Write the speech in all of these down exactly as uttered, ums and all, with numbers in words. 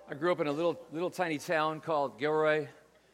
I grew up in a little little tiny town called Gilroy,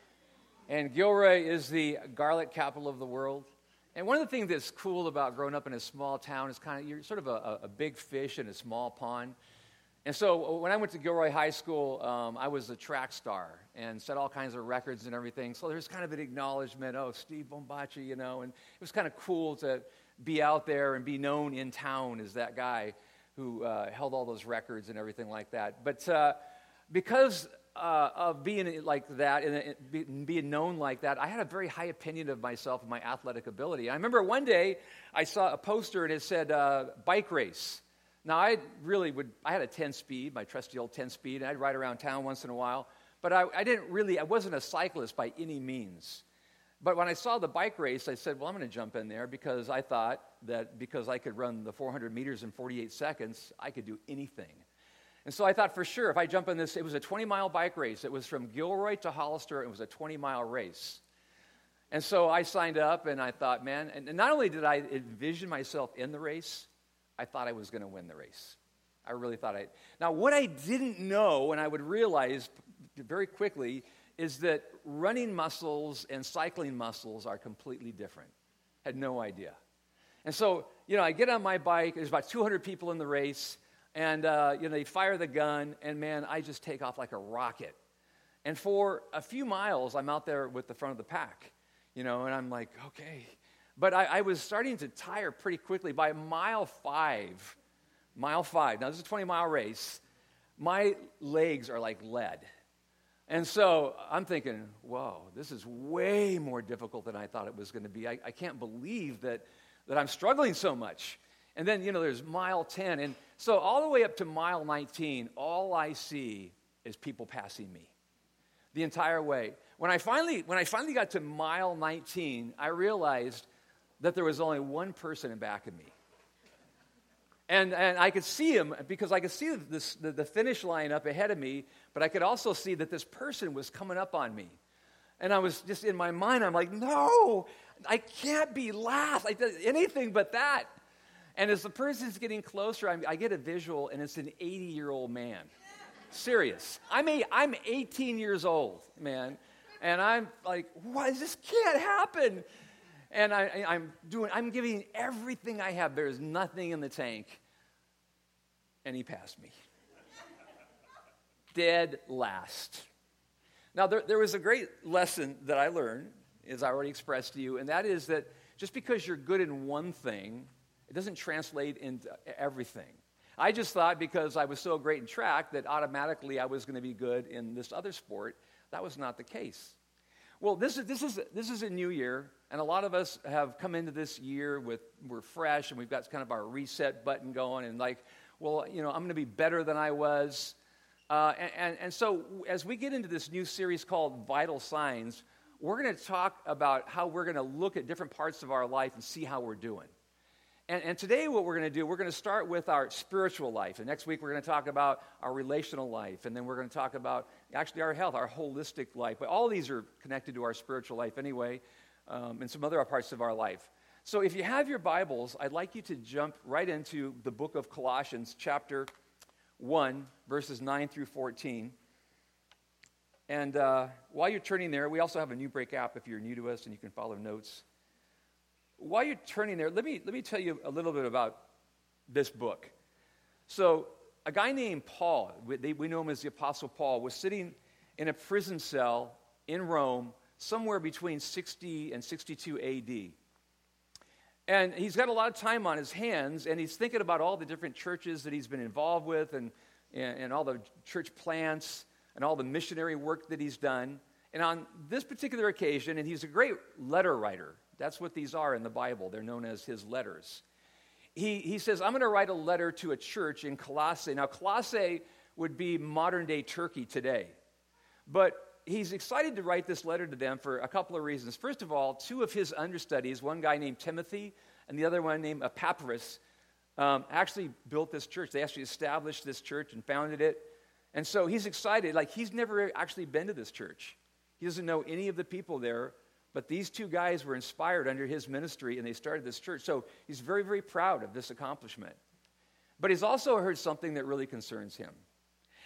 and Gilroy is the garlic capital of the world. And one of the things that's cool about growing up in a small town is kind of you're sort of a, a big fish in a small pond. And so when I went to Gilroy High School, um, I was a track star and set all kinds of records and everything. So there's kind of an acknowledgement, oh, Steve Bombaci, you know, and it was kind of cool to be out there and be known in town as that guy who uh, held all those records and everything like that. But uh, because uh, of being like that and being known like that, I had a very high opinion of myself and my athletic ability. I remember one day I saw a poster and it said uh, bike race. Now, I really would, I had a ten-speed, my trusty old ten-speed, and I'd ride around town once in a while. But I, I didn't really, I wasn't a cyclist by any means. But when I saw the bike race, I said, well, I'm going to jump in there because I thought that because I could run the four hundred meters in forty-eight seconds, I could do anything. And so I thought for sure, if I jump in this, it was a twenty-mile bike race. It was from Gilroy to Hollister. It was a twenty-mile race. And so I signed up, and I thought, man, and not only did I envision myself in the race, I thought I was going to win the race. I really thought I... Now, what I didn't know, and I would realize very quickly, is that running muscles and cycling muscles are completely different. Had no idea. And so, you know, I get on my bike. There's about two hundred people in the race. And, uh, you know, they fire the gun. And, man, I just take off like a rocket. And for a few miles, I'm out there with the front of the pack. You know, and I'm like, okay... But I, I was starting to tire pretty quickly. By mile five, mile five, now this is a twenty-mile race, my legs are like lead. And so I'm thinking, whoa, this is way more difficult than I thought it was going to be. I, I can't believe that, that I'm struggling so much. And then, you know, there's mile ten. And so all the way up to mile nineteen, all I see is people passing me the entire way. When I finally, when I finally got to mile nineteen, I realized that there was only one person in back of me. And and I could see him because I could see this, the, the finish line up ahead of me, but I could also see that this person was coming up on me. And I was just in my mind, I'm like, no, I can't be last. I did anything but that. And as the person's getting closer, I'm, I get a visual, and it's an eighty-year-old man. Serious. I'm, a, I'm eighteen years old, man. And I'm like, what? This can't happen. And I, I'm doing, I'm giving everything I have. There's nothing in the tank. And he passed me. Dead last. Now, there, there was a great lesson that I learned, as I already expressed to you, and that is that just because you're good in one thing, it doesn't translate into everything. I just thought because I was so great in track that automatically I was going to be good in this other sport. That was not the case. Well, this is this is this is a new year, and a lot of us have come into this year with we're fresh, and we've got kind of our reset button going, and like, well, you know, I'm going to be better than I was, uh, and, and and so as we get into this new series called Vital Signs, we're going to talk about how we're going to look at different parts of our life and see how we're doing. And, and today, what we're going to do, we're going to start with our spiritual life. And next week, we're going to talk about our relational life. And then we're going to talk about actually our health, our holistic life. But all of these are connected to our spiritual life anyway, um, and some other parts of our life. So if you have your Bibles, I'd like you to jump right into the book of Colossians, chapter one, verses nine through fourteen. And uh, while you're turning there, we also have a New Break app if you're new to us, and you can follow notes. While you're turning there, let me let me tell you a little bit about this book. So, a guy named Paul, we, they, we know him as the Apostle Paul, was sitting in a prison cell in Rome somewhere between sixty and sixty-two A D. And he's got a lot of time on his hands, and he's thinking about all the different churches that he's been involved with and, and, and all the church plants and all the missionary work that he's done. And on this particular occasion, and he's a great letter writer. That's what these are in the Bible. They're known as his letters. He, he says, I'm going to write a letter to a church in Colossae. Now, Colossae would be modern-day Turkey today. But he's excited to write this letter to them for a couple of reasons. First of all, two of his understudies, one guy named Timothy and the other one named Epaphras, um, actually built this church. They actually established this church and founded it. And so he's excited. Like, he's never actually been to this church. He doesn't know any of the people there. But these two guys were inspired under his ministry, and they started this church. So he's very, very proud of this accomplishment. But he's also heard something that really concerns him.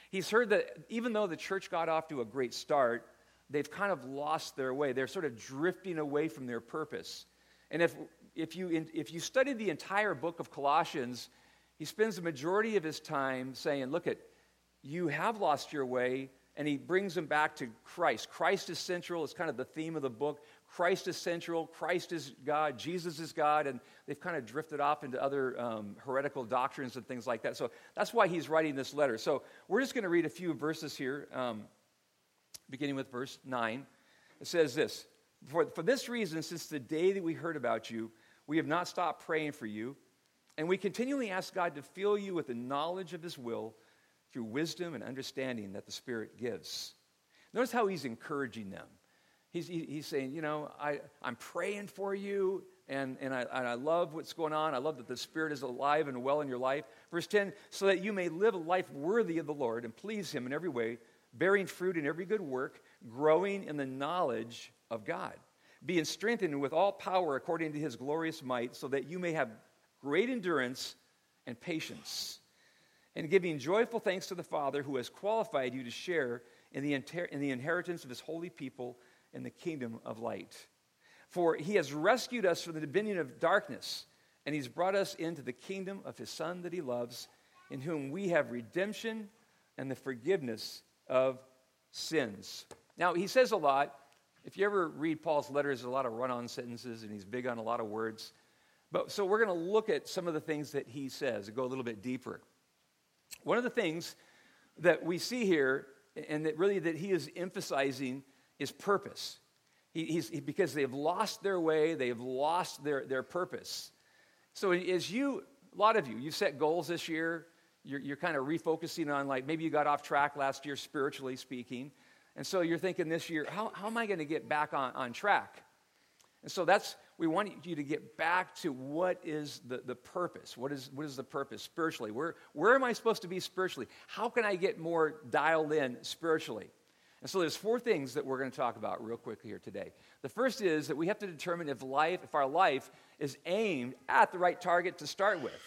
He's heard that even though the church got off to a great start, they've kind of lost their way. They're sort of drifting away from their purpose. And if, if, you, if you study the entire book of Colossians, he spends the majority of his time saying, look, at, you have lost your way, and he brings them back to Christ. Christ is central. It's kind of the theme of the book. Christ is central. Christ is God. Jesus is God. And they've kind of drifted off into other um, heretical doctrines and things like that. So that's why he's writing this letter. So we're just going to read a few verses here, um, beginning with verse nine. It says this, for, for this reason, since the day that we heard about you, we have not stopped praying for you, and we continually ask God to fill you with the knowledge of his will through wisdom and understanding that the Spirit gives. Notice how he's encouraging them. He's, he, he's saying, you know, I, I'm praying for you, and, and, I, and I love what's going on. I love that the Spirit is alive and well in your life. Verse ten, so that you may live a life worthy of the Lord and please him in every way, bearing fruit in every good work, growing in the knowledge of God, being strengthened with all power according to his glorious might, so that you may have great endurance and patience, and giving joyful thanks to the Father who has qualified you to share in the, inter- in the inheritance of his holy people in the kingdom of light. For he has rescued us from the dominion of darkness, and he's brought us into the kingdom of his Son that he loves, in whom we have redemption and the forgiveness of sins. Now, he says a lot. If you ever read Paul's letters, there's a lot of run-on sentences, and he's big on a lot of words. But so we're going to look at some of the things that he says and go a little bit deeper. One of the things that we see here, and that really that he is emphasizing, is purpose. He, he's, he, because they've lost their way, they've lost their, their purpose. So as you, a lot of you, you set goals this year, you're, you're kind of refocusing on, like, maybe you got off track last year, spiritually speaking, and so you're thinking this year, how, how am I going to get back on, on track? And so that's, we want you to get back to what is the, the purpose. What is, what is the purpose spiritually? Where, where am I supposed to be spiritually? How can I get more dialed in spiritually? And so there's four things that we're going to talk about real quickly here today. The first is that we have to determine if life, if our life is aimed at the right target to start with.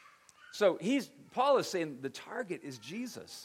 So he's, Paul is saying the target is Jesus.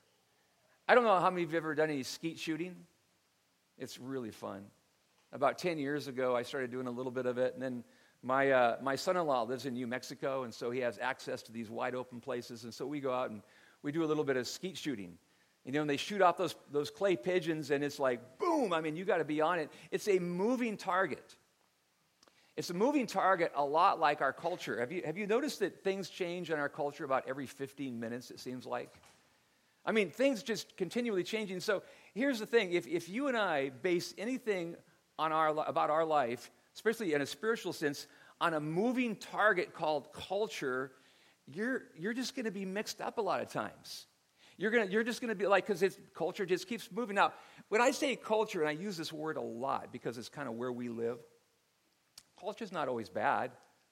I don't know how many of you have ever done any skeet shooting. It's really fun. About ten years ago, I started doing a little bit of it, and then my uh, my son-in-law lives in New Mexico, and so he has access to these wide-open places, and so we go out and we do a little bit of skeet shooting. You know, and they shoot off those, those clay pigeons, and it's like, boom, I mean, you got to be on it. It's a moving target. It's a moving target a lot like our culture. Have you, have you noticed that things change in our culture about every fifteen minutes, it seems like? I mean, things just continually changing. So here's the thing. If, if you and I base anything on our about our life, especially in a spiritual sense, on a moving target called culture, you're you're just going to be mixed up a lot of times. You're gonna you're just going to be like, because it's culture just keeps moving. Now, when I say culture, and I use this word a lot because it's kind of where we live, culture is not always bad.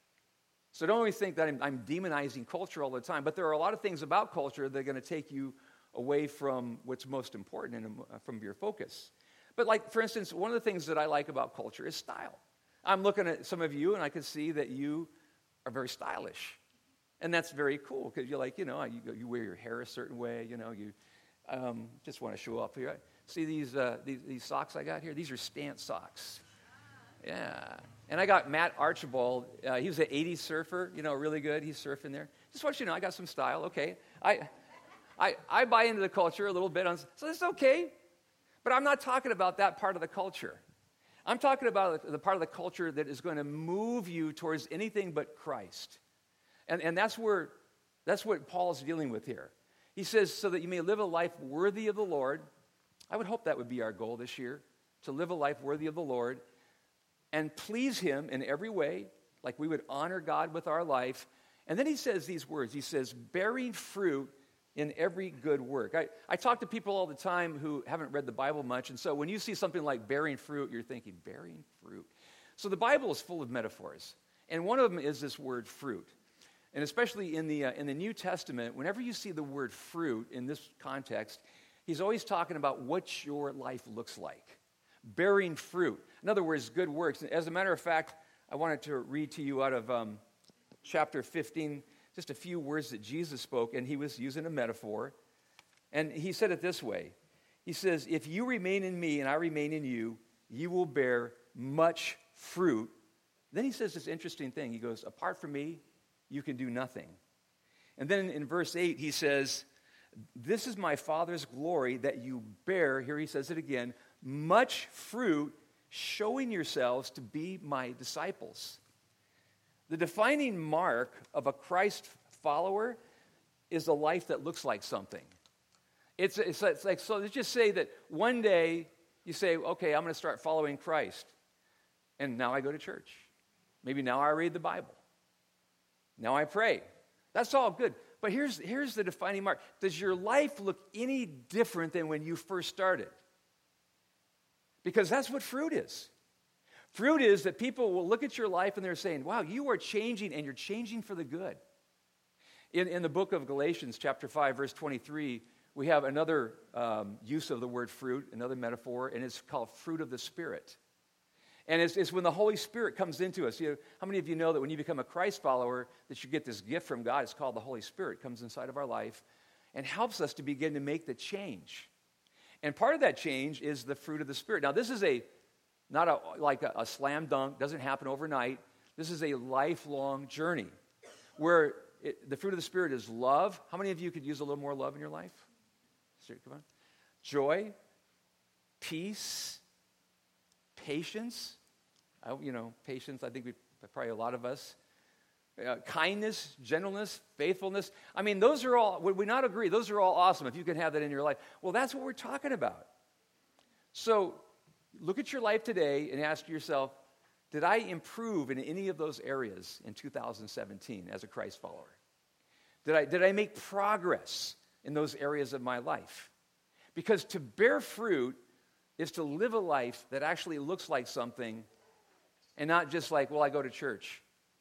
So don't always think that I'm, I'm demonizing culture all the time. But there are a lot of things about culture that are going to take you away from what's most important and uh, from your focus. But like, for instance, one of the things that I like about culture is style. I'm looking at some of you, and I can see that you are very stylish. And that's very cool, because you're like, you know, you, you wear your hair a certain way, you know, you um, just want to show up here. See these, uh, these these socks I got here? These are Stance socks. Yeah. And I got Matt Archibald. Uh, he was an eighties surfer, you know, really good. He's surfing there. Just want you to know, I got some style. Okay. I, I, I buy into the culture a little bit, on, so it's okay. But I'm not talking about that part of the culture. I'm talking about the part of the culture that is going to move you towards anything but Christ. And, and that's where, that's what Paul's dealing with here. He says, so that you may live a life worthy of the Lord. I would hope that would be our goal this year, to live a life worthy of the Lord and please him in every way, like we would honor God with our life. And then he says these words. He says, bearing fruit in every good work. I, I talk to people all the time who haven't read the Bible much, and so when you see something like bearing fruit, you're thinking, bearing fruit. So the Bible is full of metaphors, and one of them is this word fruit. And especially in the, uh, in the New Testament, whenever you see the word fruit in this context, he's always talking about what your life looks like. Bearing fruit. In other words, good works. As a matter of fact, I wanted to read to you out of um, chapter fifteen, just a few words that Jesus spoke, and he was using a metaphor. And he said it this way. He says, if you remain in me and I remain in you, you will bear much fruit. Then he says this interesting thing. He goes, apart from me, you can do nothing. And then in verse eight, he says, this is my Father's glory that you bear, here he says it again, much fruit, showing yourselves to be my disciples. The defining mark of a Christ follower is a life that looks like something. It's, it's, it's like, so let's just say that one day you say, okay, I'm going to start following Christ. And now I go to church. Maybe now I read the Bible. Now I pray. That's all good. But here's, here's the defining mark. Does your life look any different than when you first started? Because that's what fruit is. Fruit is that people will look at your life and they're saying, wow, you are changing, and you're changing for the good. In, in the book of Galatians, chapter five, verse twenty-three, we have another um, use of the word fruit, another metaphor, and it's called fruit of the Spirit. And it's, it's when the Holy Spirit comes into us. You know, how many of you know that when you become a Christ follower, that you get this gift from God? It's called the Holy Spirit. It comes inside of our life and helps us to begin to make the change. And part of that change is the fruit of the Spirit. Now, this is a not a, like a, a slam dunk, doesn't happen overnight. This is a lifelong journey where it, the fruit of the Spirit is love. How many of you could use a little more love in your life? Come on. Joy, peace, patience. I, you know, patience, I think we probably a lot of us. Uh, kindness, gentleness, faithfulness. I mean, those are all, would we not agree? Those are all awesome if you can have that in your life. Well, that's what we're talking about. So look at your life today and ask yourself, did I improve in any of those areas in two thousand seventeen as a Christ follower? Did I, did I make progress in those areas of my life? Because to bear fruit is to live a life that actually looks like something and not just like, well, I go to church.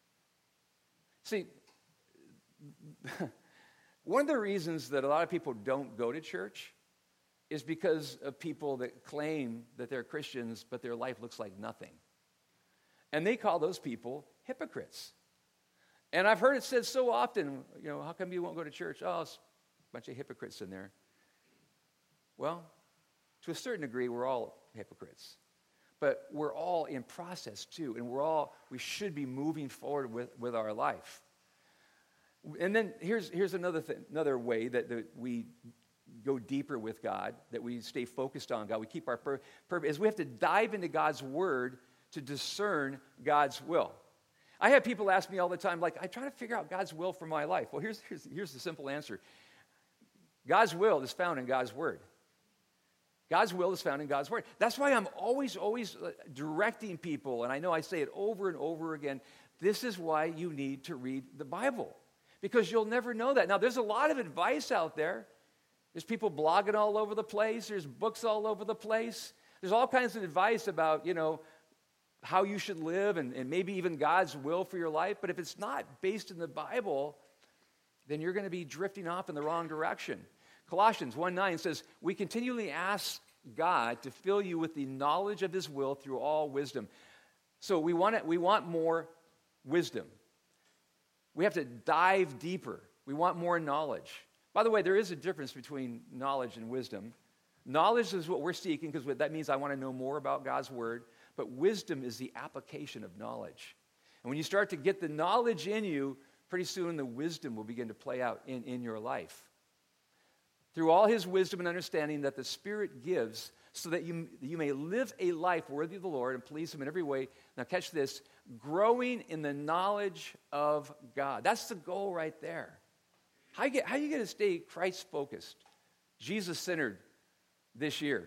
See, one of the reasons that a lot of people don't go to church is because of people that claim that they're Christians, but their life looks like nothing. And they call those people hypocrites. And I've heard it said so often, you know, how come you won't go to church? Oh, it's a bunch of hypocrites in there. Well, to a certain degree, we're all hypocrites. But we're all in process too, and we're all, we should be moving forward with, with our life. And then here's, here's another thing, another way that, that we go deeper with God, that we stay focused on God, we keep our pur- purpose, is we have to dive into God's Word to discern God's will. I have people ask me all the time, like, I try to figure out God's will for my life. Well, here's, here's, here's the simple answer. God's will is found in God's Word. God's will is found in God's Word. That's why I'm always, always directing people, and I know I say it over and over again, this is why you need to read the Bible, because you'll never know that. Now, there's a lot of advice out there. There's people blogging all over the place. There's books all over the place. There's all kinds of advice about, you know, how you should live and, and maybe even God's will for your life. But if it's not based in the Bible, then you're going to be drifting off in the wrong direction. Colossians one nine says, we continually ask God to fill you with the knowledge of his will through all wisdom. So we want it, we want more wisdom. We have to dive deeper. We want more knowledge. By the way, there is a difference between knowledge and wisdom. Knowledge is what we're seeking, because that means I want to know more about God's Word. But wisdom is the application of knowledge. And when you start to get the knowledge in you, pretty soon the wisdom will begin to play out in, in your life. Through all his wisdom and understanding that the Spirit gives, so that you, you may live a life worthy of the Lord and please him in every way. Now catch this, growing in the knowledge of God. That's the goal right there. How you get, how you going to stay Christ-focused, Jesus-centered this year?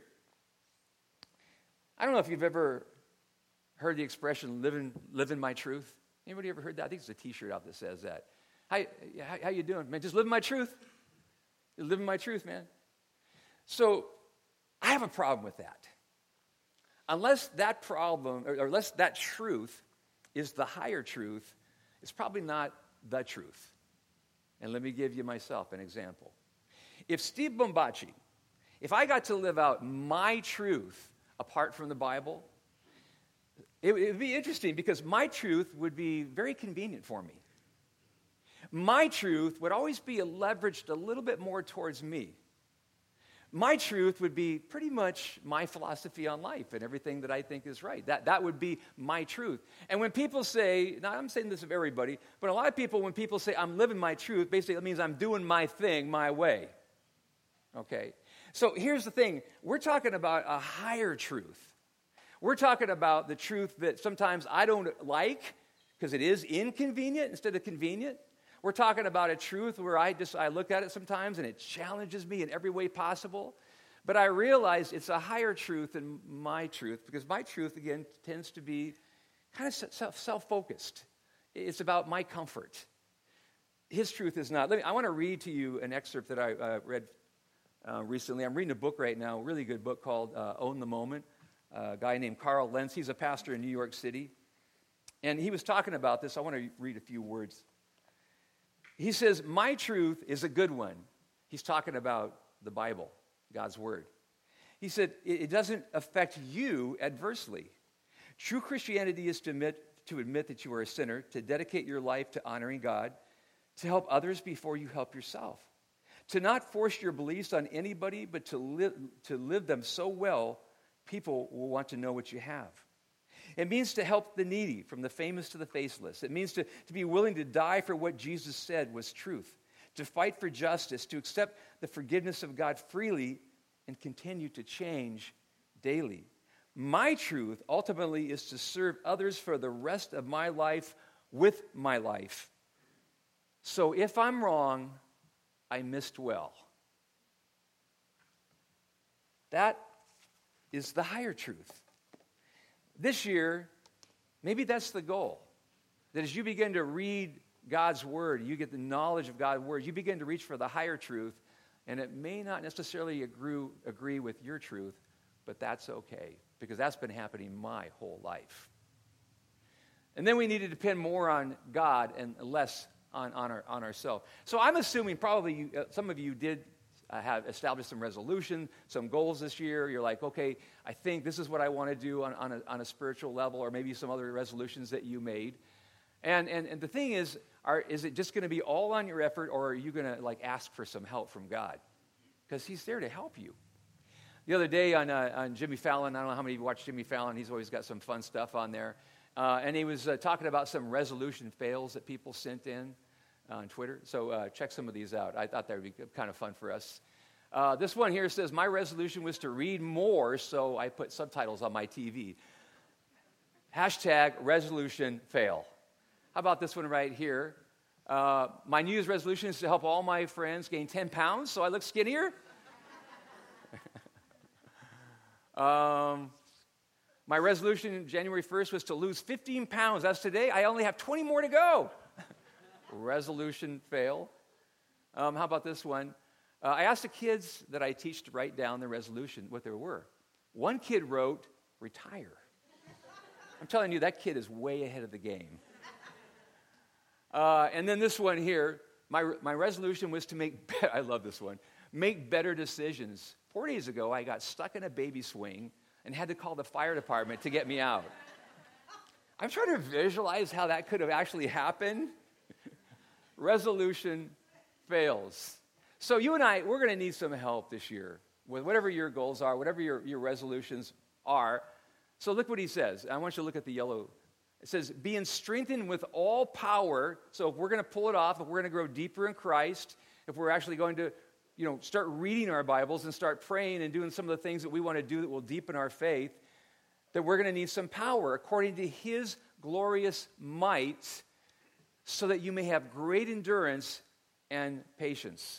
I don't know if you've ever heard the expression, live in, live in my truth. Anybody ever heard that? I think there's a t-shirt out that says that. How, how, how you doing? Man, just live in my truth. You're living my truth, man. So I have a problem with that. Unless that problem, or, or unless that truth is the higher truth, it's probably not the truth. And let me give you myself an example. If Steve Bombachi, if I got to live out my truth apart from the Bible, it would be interesting, because my truth would be very convenient for me. My truth would always be leveraged a little bit more towards me. my truth would be pretty much my philosophy on life and everything that I think is right. That, that would be my truth. And when people say, now I'm saying this of everybody, but a lot of people, when people say I'm living my truth, basically it means I'm doing my thing my way. Okay? So here's the thing. We're talking about a higher truth. We're talking about the truth that sometimes I don't like because it is inconvenient instead of convenient. We're talking about a truth where I just I look at it sometimes and it challenges me in every way possible. But I realize it's a higher truth than my truth because my truth, again, tends to be kind of self, self-focused. It's about my comfort. His truth is not. Let me, I want to read to you an excerpt that I uh, read uh, recently. I'm reading a book right now, a really good book called uh, Own the Moment. Uh, a guy named Carl Lentz. He's a pastor in New York City. And he was talking about this. I want to read a few words. He says, my truth is a good one. He's talking about the Bible, God's Word. He said, it doesn't affect you adversely. True Christianity is to admit, to admit that you are a sinner, to dedicate your life to honoring God, to help others before you help yourself, to not force your beliefs on anybody, but to live, to live them so well, people will want to know what you have. It means to help the needy, from the famous to the faceless. It means to, to be willing to die for what Jesus said was truth, to fight for justice, to accept the forgiveness of God freely, and continue to change daily. My truth ultimately is to serve others for the rest of my life with my life. So if I'm wrong, I missed well. That is the higher truth. This year, maybe that's the goal. That as you begin to read God's Word, you get the knowledge of God's Word, you begin to reach for the higher truth, and it may not necessarily agree, agree with your truth, but that's okay, because that's been happening my whole life. And then we need to depend more on God and less on, on, our, on ourselves. So I'm assuming probably you, uh, some of you did Uh, have established some resolution, some goals this year. You're like, okay, I think this is what I want to do on, on, a, on a spiritual level, or maybe some other resolutions that you made. And and, and the thing is, are, is it just going to be all on your effort, or are you going to like ask for some help from God? Because He's there to help you. The other day on uh, on Jimmy Fallon, I don't know how many of you watch Jimmy Fallon. He's always got some fun stuff on there. Uh, and he was uh, talking about some resolution fails that people sent in on Twitter. So uh, check some of these out. I thought that would be kind of fun for us. Uh, this one here says, my resolution was to read more, so I put subtitles on my T V. Hashtag resolution fail. How about this one right here? Uh, my New Year's resolution is to help all my friends gain ten pounds, so I look skinnier. um, my resolution January first was to lose fifteen pounds. That's today. I only have twenty more to go. Resolution fail. Um, how about this one? Uh, I asked the kids that I teach to write down their resolution, what they were. One kid wrote, retire. I'm telling you, that kid is way ahead of the game. Uh, and then this one here, my my resolution was to make, be- I love this one, make better decisions. Four days ago, I got stuck in a baby swing and had to call the fire department to get me out. I'm trying to visualize how that could have actually happened. Resolution fails. So you and I, we're going to need some help this year with whatever your goals are, whatever your, your resolutions are. So look what he says. I want you to look at the yellow. It says, being strengthened with all power. So if we're going to pull it off, if we're going to grow deeper in Christ, if we're actually going to, you know, start reading our Bibles and start praying and doing some of the things that we want to do that will deepen our faith, that we're going to need some power according to His glorious might, so that you may have great endurance and patience.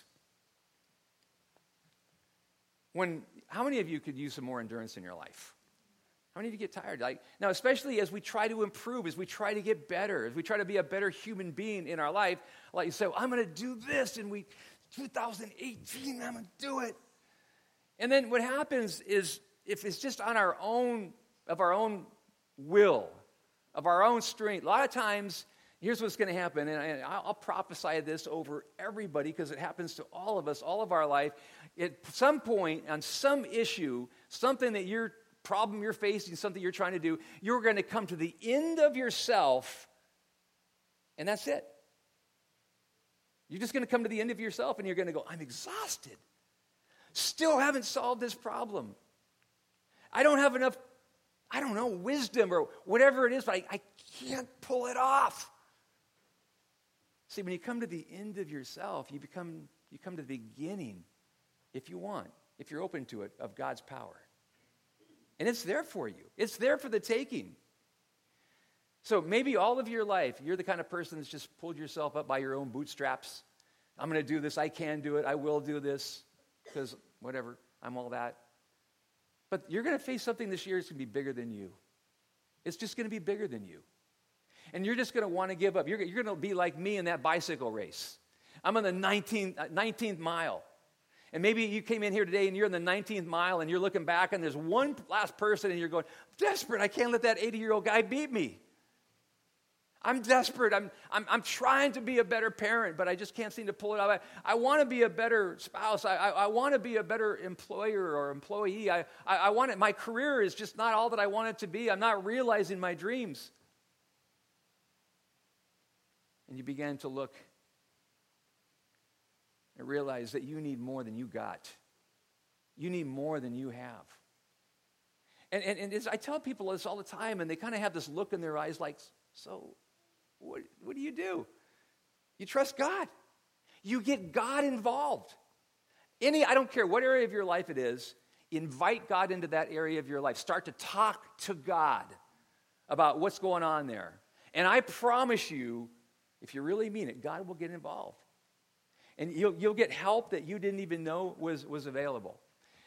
When, how many of you could use some more endurance in your life? How many of you get tired? Like, now, especially as we try to improve, as we try to get better, as we try to be a better human being in our life, like you say, well, I'm going to do this in week two thousand eighteen, I'm going to do it. And then what happens is, if it's just on our own, of our own will, of our own strength, a lot of times, here's what's going to happen, and I'll prophesy this over everybody because it happens to all of us, all of our life. At some point, on some issue, something that you're, problem you're facing, something you're trying to do, you're going to come to the end of yourself, and that's it. You're just going to come to the end of yourself, and you're going to go, I'm exhausted. Still haven't solved this problem. I don't have enough, I don't know, wisdom or whatever it is, but I, I can't pull it off. See, when you come to the end of yourself, you become you come to the beginning, if you want, if you're open to it, of God's power. And it's there for you. It's there for the taking. So maybe all of your life, you're the kind of person that's just pulled yourself up by your own bootstraps. I'm going to do this. I can do it. I will do this because whatever, I'm all that. But you're going to face something this year that's going to be bigger than you. It's just going to be bigger than you. And you're just going to want to give up. You're, you're going to be like me in that bicycle race. I'm on the nineteenth, nineteenth mile. And maybe you came in here today and you're in the nineteenth mile and you're looking back and there's one last person and you're going, desperate, I can't let that eighty-year-old guy beat me. I'm desperate. I'm, I'm, I'm trying to be a better parent, but I just can't seem to pull it off. I, I want to be a better spouse. I, I, I want to be a better employer or employee. I, I, I want it. My career is just not all that I want it to be. I'm not realizing my dreams. And you begin to look and realize that you need more than you got. You need more than you have. And, and, and it's, I tell people this all the time, and they kind of have this look in their eyes like, so what, what do you do? You trust God. You get God involved. Any, I don't care what area of your life it is, invite God into that area of your life. Start to talk to God about what's going on there. And I promise you, if you really mean it, God will get involved. And you'll, you'll get help that you didn't even know was, was available.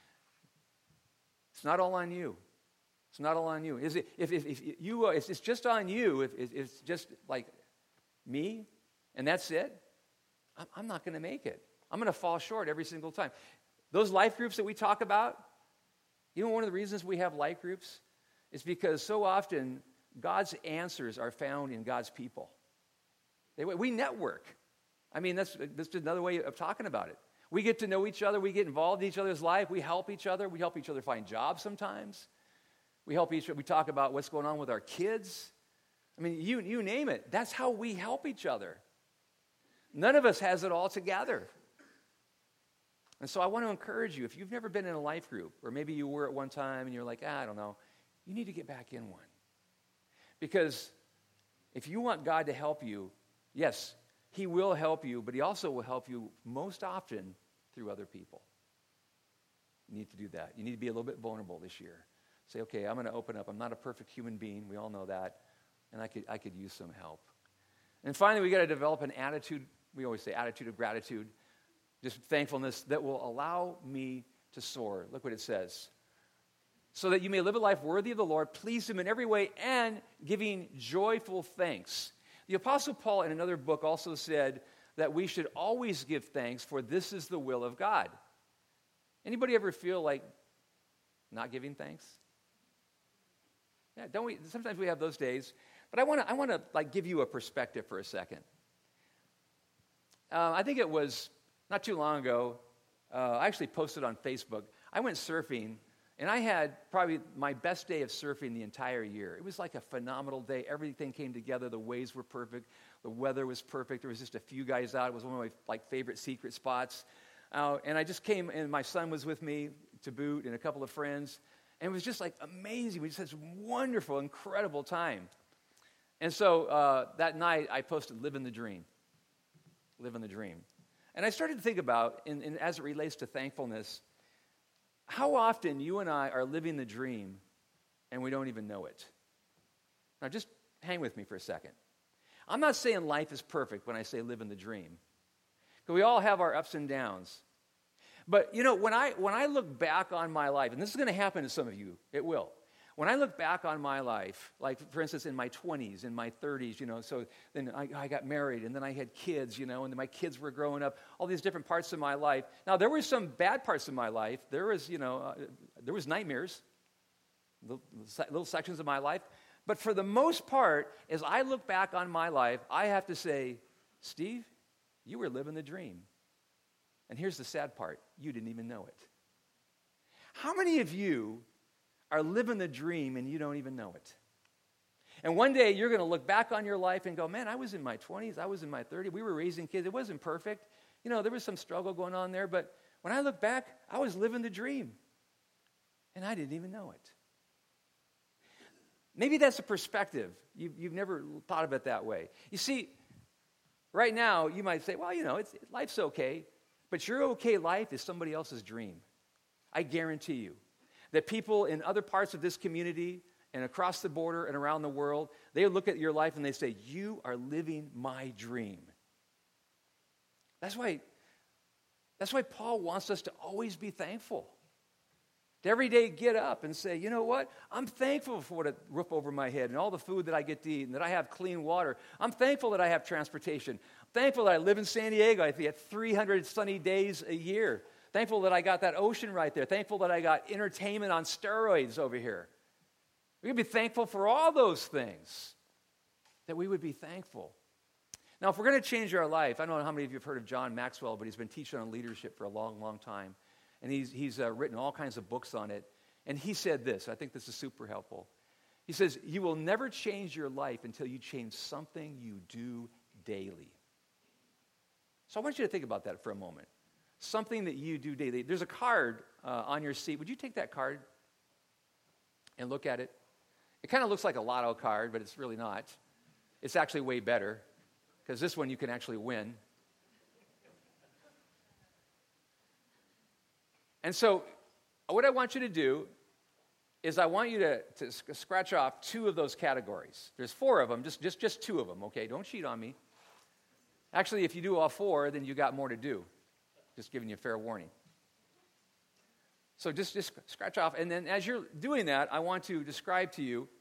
It's not all on you. It's not all on you. Is it, if, if, if you, uh, it's, it's just on you, if, if it's just like me, and that's it, I'm, I'm not going to make it. I'm going to fall short every single time. Those life groups that we talk about, you know one of the reasons we have life groups is because so often God's answers are found in God's people. They, we network. I mean, that's, that's another way of talking about it. We get to know each other. We get involved in each other's life. We help each other. We help each other find jobs sometimes. We help each other. We talk about what's going on with our kids. I mean, you, you name it. That's how we help each other. None of us has it all together. And so I want to encourage you, if you've never been in a life group, or maybe you were at one time and you're like, ah, I don't know, you need to get back in one. Because if you want God to help you, yes, He will help you, but He also will help you most often through other people. You need to do that. You need to be a little bit vulnerable this year. Say, okay, I'm going to open up. I'm not a perfect human being. We all know that. And I could, I could use some help. And finally, we got to develop an attitude. We always say attitude of gratitude. Just thankfulness that will allow me to soar. Look what it says. So that you may live a life worthy of the Lord, please Him in every way, and giving joyful thanks. The Apostle Paul in another book also said that we should always give thanks, for this is the will of God. Anybody ever feel like not giving thanks? Yeah, don't we? Sometimes we have those days. But I want to I want to like give you a perspective for a second. Uh, I think it was not too long ago. Uh, I actually posted on Facebook. I went surfing, and I had probably my best day of surfing the entire year. It was like a phenomenal day. Everything came together. The waves were perfect. The weather was perfect. There was just a few guys out. It was one of my like favorite secret spots. Uh, and I just came, and my son was with me to boot, and a couple of friends. And it was just like amazing. We just had some wonderful, incredible time. And so uh, that night, I posted "Living the Dream." Living the dream. And I started to think about, and, and as it relates to thankfulness, how often you and I are living the dream and we don't even know it. Now just hang with me for a second. I'm not saying life is perfect when I say living the dream. Because we all have our ups and downs. But, you know, when I when I look back on my life, and this is going to happen to some of you, it will. When I look back on my life, like, for instance, in my twenties, in my thirties, you know, so then I, I got married, and then I had kids, you know, and then my kids were growing up, all these different parts of my life. Now, there were some bad parts of my life. There was, you know, uh, there was nightmares, little, little sections of my life. But for the most part, as I look back on my life, I have to say, Steve, you were living the dream. And here's the sad part. You didn't even know it. How many of you are living the dream and you don't even know it? And one day you're going to look back on your life and go, man, I was in my twenties, I was in my thirties, we were raising kids. It wasn't perfect. You know, there was some struggle going on there, but when I look back, I was living the dream. And I didn't even know it. Maybe that's a perspective. You've, you've never thought of it that way. You see, right now, you might say, well, you know, it's, life's okay. But your okay life is somebody else's dream. I guarantee you that people in other parts of this community and across the border and around the world, they look at your life and they say, you are living my dream. That's why, that's why Paul wants us to always be thankful. To every day get up and say, you know what? I'm thankful for the roof over my head and all the food that I get to eat and that I have clean water. I'm thankful that I have transportation. I'm thankful that I live in San Diego. I get three hundred sunny days a year. Thankful that I got that ocean right there. Thankful that I got entertainment on steroids over here. We can be thankful for all those things, that we would be thankful. Now, if we're going to change our life, I don't know how many of you have heard of John Maxwell, but he's been teaching on leadership for a long, long time. And he's, he's uh, written all kinds of books on it. And he said this, I think this is super helpful. He says, you will never change your life until you change something you do daily. So I want you to think about that for a moment. Something that you do daily. There's a card uh, on your seat. Would you take that card and look at it? It kind of looks like a lotto card, but it's really not. It's actually way better, because this one you can actually win. And so what I want you to do is I want you to, to scratch off two of those categories. There's four of them, just, just, just two of them, okay? Don't cheat on me. Actually, if you do all four, then you got more to do. Just giving you a fair warning. So just, just scratch off. And then as you're doing that, I want to describe to you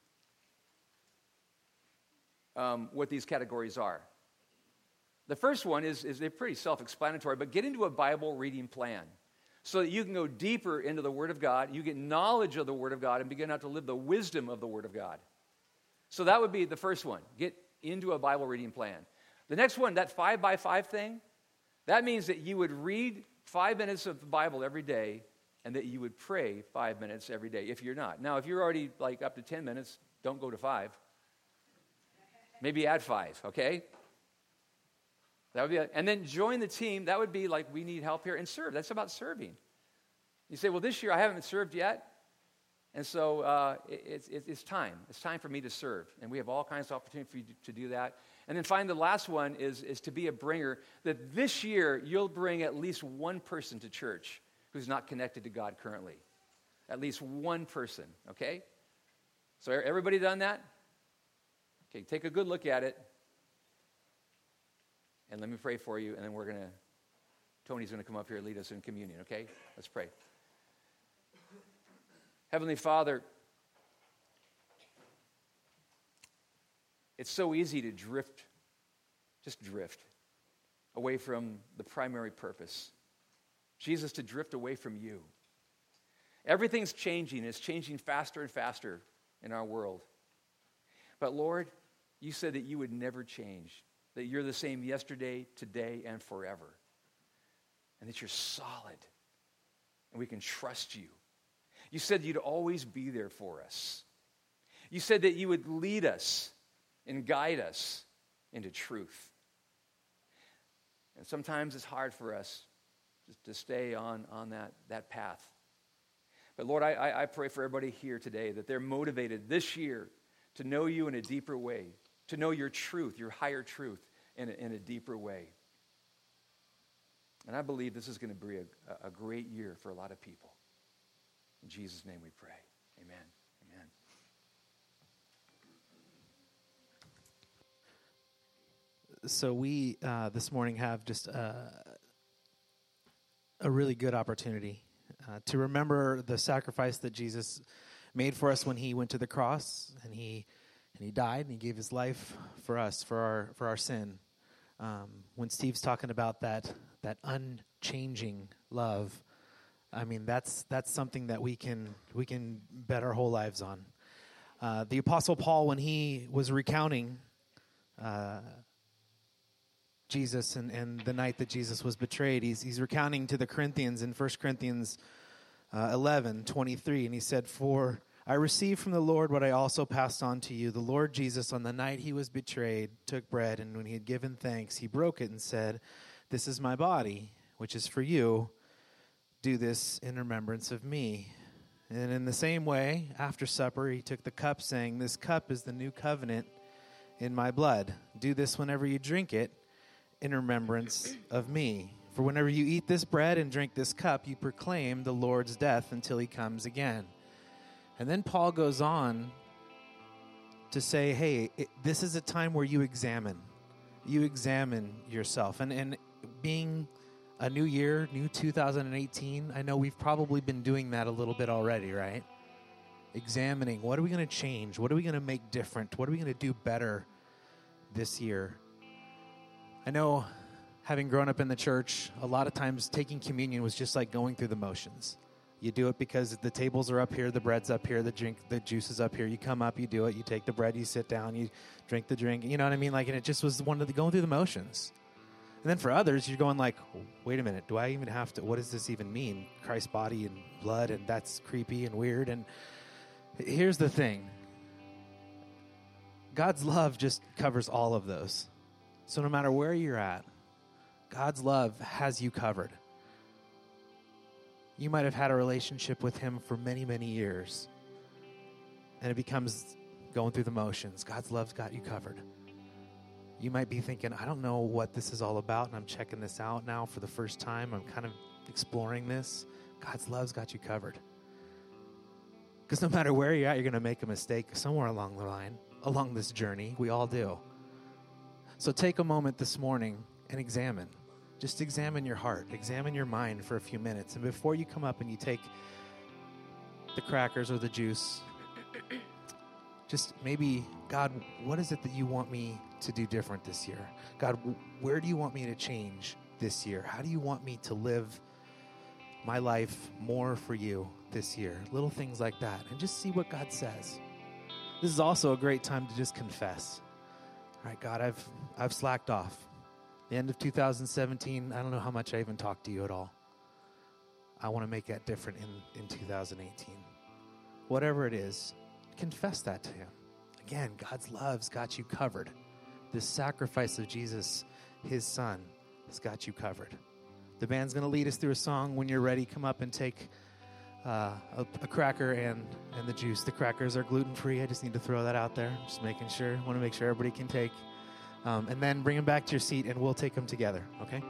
um, what these categories are. The first one is, is they're pretty self-explanatory, but get into a Bible reading plan so that you can go deeper into the Word of God, you get knowledge of the Word of God, and begin out to live the wisdom of the Word of God. So that would be the first one. Get into a Bible reading plan. The next one, that five by five thing, that means that you would read five minutes of the Bible every day and that you would pray five minutes every day if you're not. Now, if you're already like up to ten minutes, don't go to five. Maybe add five, okay? That would be, a, and then join the team. That would be like, we need help here, and serve. That's about serving. You say, well, this year I haven't served yet, and so uh, it, it's, it's time. It's time for me to serve, and we have all kinds of opportunity for you to, to do that. And then finally, the last one is, is to be a bringer, that this year you'll bring at least one person to church who's not connected to God currently. At least one person, okay? So everybody done that? Okay, take a good look at it. And let me pray for you, and then we're going to, Tony's going to come up here and lead us in communion, okay? Let's pray. Heavenly Father, it's so easy to drift, just drift, away from the primary purpose. Jesus, to drift away from you. Everything's changing. It's changing faster and faster in our world. But Lord, you said that you would never change, that you're the same yesterday, today, and forever. And that you're solid, and we can trust you. You said you'd always be there for us. You said that you would lead us and guide us into truth. And sometimes it's hard for us to stay on, on that, that path. But Lord, I, I pray for everybody here today that they're motivated this year to know you in a deeper way, to know your truth, your higher truth in a, in a deeper way. And I believe this is going to be a, a great year for a lot of people. In Jesus' name we pray. Amen. Amen. So we, uh, this morning, have just uh, a really good opportunity uh, to remember the sacrifice that Jesus made for us when he went to the cross, and he and he died, and he gave his life for us, for our for our sin. Um, when Steve's talking about that that unchanging love, I mean that's that's something that we can we can bet our whole lives on. Uh, the Apostle Paul, when he was recounting uh, Jesus and, and the night that Jesus was betrayed, he's he's recounting to the Corinthians in First Corinthians uh, eleven twenty-three, and he said, "For I received from the Lord what I also passed on to you. The Lord Jesus, on the night he was betrayed, took bread, and when he had given thanks, he broke it and said, 'This is my body, which is for you. do this in remembrance of me. And in the same way, after supper, he took the cup, saying, this cup is the new covenant in my blood. Do this whenever you drink it in remembrance of me. For whenever you eat this bread and drink this cup, you proclaim the Lord's death until he comes again. And then Paul goes on to say, hey, it, this is a time where you examine. You examine yourself. And, and being a new year, new two thousand eighteen, I know we've probably been doing that a little bit already, right? Examining, what are we going to change? What are we going to make different? What are we going to do better this year? I know, having grown up in the church, a lot of times taking communion was just like going through the motions. You do it because the tables are up here, the bread's up here, the drink, the juice is up here. You come up, you do it, you take the bread, you sit down, you drink the drink. You know what I mean? Like, and it just was one of the going through the motions. And then for others, you're going like, wait a minute, do I even have to, what does this even mean? Christ's body and blood, and that's creepy and weird. And here's the thing. God's love just covers all of those. So no matter where you're at, God's love has you covered. You might have had a relationship with him for many, many years, and it becomes going through the motions. God's love's got you covered. You might be thinking, I don't know what this is all about, and I'm checking this out now for the first time. I'm kind of exploring this. God's love's got you covered. Because no matter where you're at, you're going to make a mistake somewhere along the line, along this journey. We all do. So take a moment this morning and examine. Just examine your heart. Examine your mind for a few minutes. And before you come up and you take the crackers or the juice, just maybe, God, what is it that you want me to do different this year? God, where do you want me to change this year? How do you want me to live my life more for you this year? Little things like that. And just see what God says. This is also a great time to just confess. All right, God, I've I've slacked off. The end of two thousand seventeen, I don't know how much I even talked to you at all. I want to make that different in, in two thousand eighteen. Whatever it is, confess that to him. Again, God's love's got you covered. This sacrifice of Jesus, his son, has got you covered. The band's going to lead us through a song. When you're ready, come up and take uh, a, a cracker and, and the juice. The crackers are gluten-free. I just need to throw that out there. Just making sure. want to make sure everybody can take. Um, and then bring them back to your seat, and we'll take them together, okay?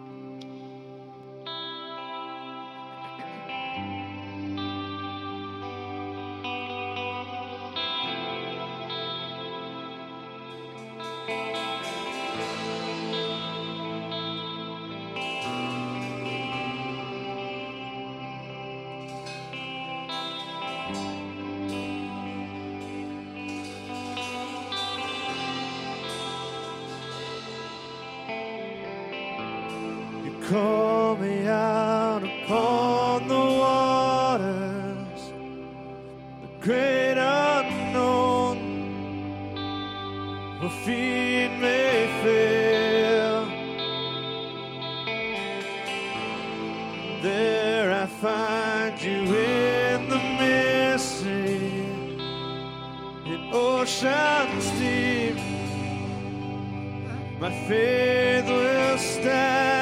Call me out upon the waters, the great unknown, where feet may fail. There I find you in the mystery, in oceans deep. My faith will stand.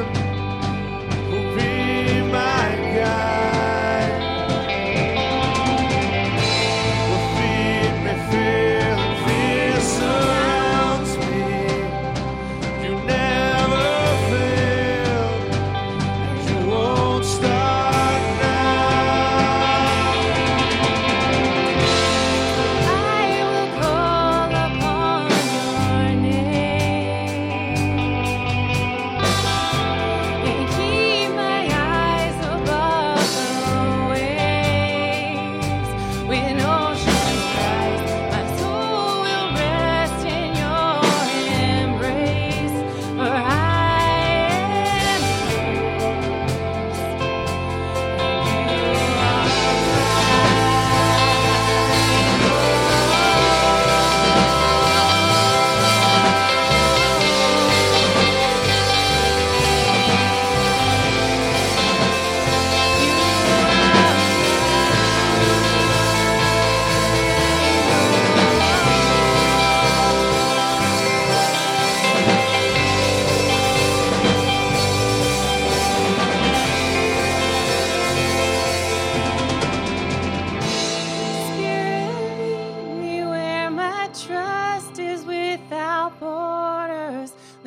Sovereign hand will be my guide.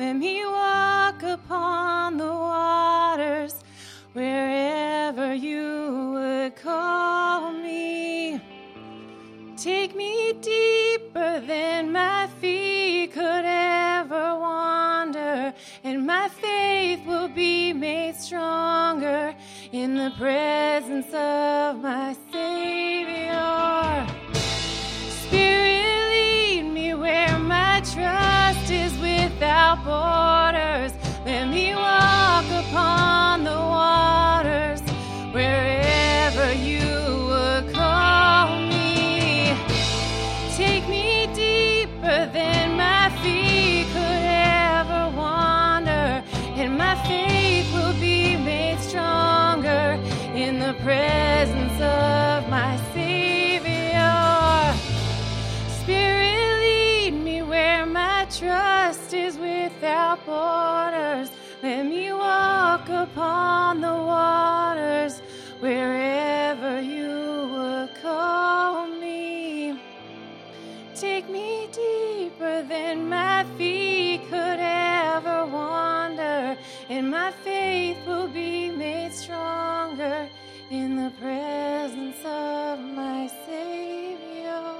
Let me walk upon the waters wherever you would call me. Take me deeper than my feet could ever wander, and my faith will be made stronger in the presence of my Savior. Spirit, lead me where my trust is without borders. Let me walk upon the waters wherever you would call me. Take me deeper than my feet could ever wander, and my faith will be made stronger in the presence of my Savior. Spirit, lead me where my trust is without borders. Let me walk upon the waters wherever you would call me. Take me deeper than my feet could ever wander, and my faith will be made stronger in the presence of my Savior.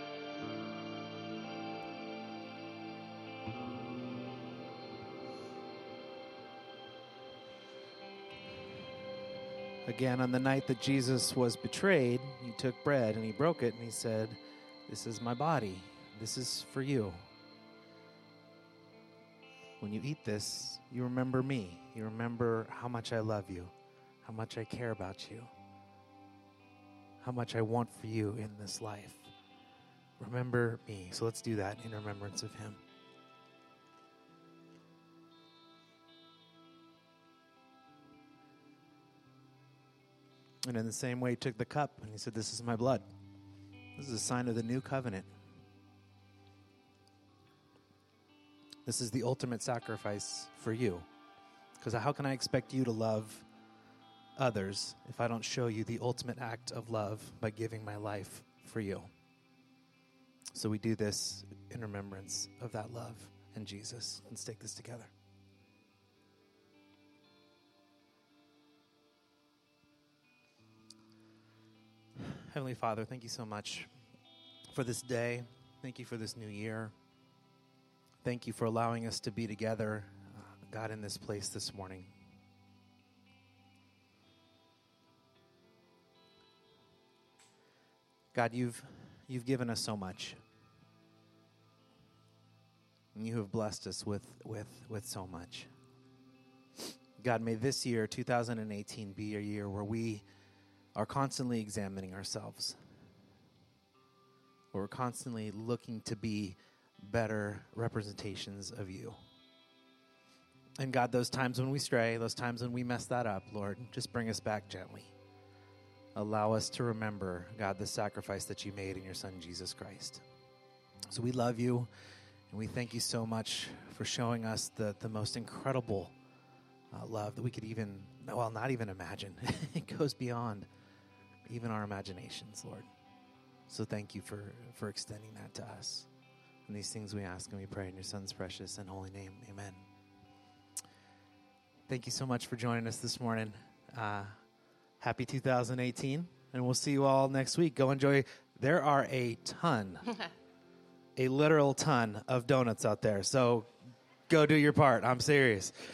Again, on the night that Jesus was betrayed, he took bread and he broke it and he said, "This is my body. This is for you. When you eat this, you remember me. You remember how much I love you, how much I care about you, how much I want for you in this life. Remember me." So let's do that in remembrance of him. And in the same way, he took the cup and he said, "This is my blood. This is a sign of the new covenant. This is the ultimate sacrifice for you. Because how can I expect you to love others if I don't show you the ultimate act of love by giving my life for you?" So we do this in remembrance of that love and Jesus. Let's take this together. Heavenly Father, thank you so much for this day. Thank you for this new year. Thank you for allowing us to be together, uh, God, in this place this morning. God, you've you've given us so much. And you have blessed us with, with, with so much. God, may this year, two thousand eighteen, be a year where we are constantly examining ourselves. Where we're constantly looking to be better representations of you. And God, those times when we stray, those times when we mess that up, Lord, just bring us back gently. Allow us to remember, God, the sacrifice that you made in your Son, Jesus Christ. So we love you, and we thank you so much for showing us the, the most incredible uh, love that we could even, well, not even imagine. It goes beyond even our imaginations, Lord. So thank you for, for extending that to us. And these things we ask and we pray in your Son's precious and holy name. Amen. Thank you so much for joining us this morning. Uh, happy two thousand eighteen. And we'll see you all next week. Go enjoy. There are a ton, a literal ton of donuts out there. So go do your part. I'm serious.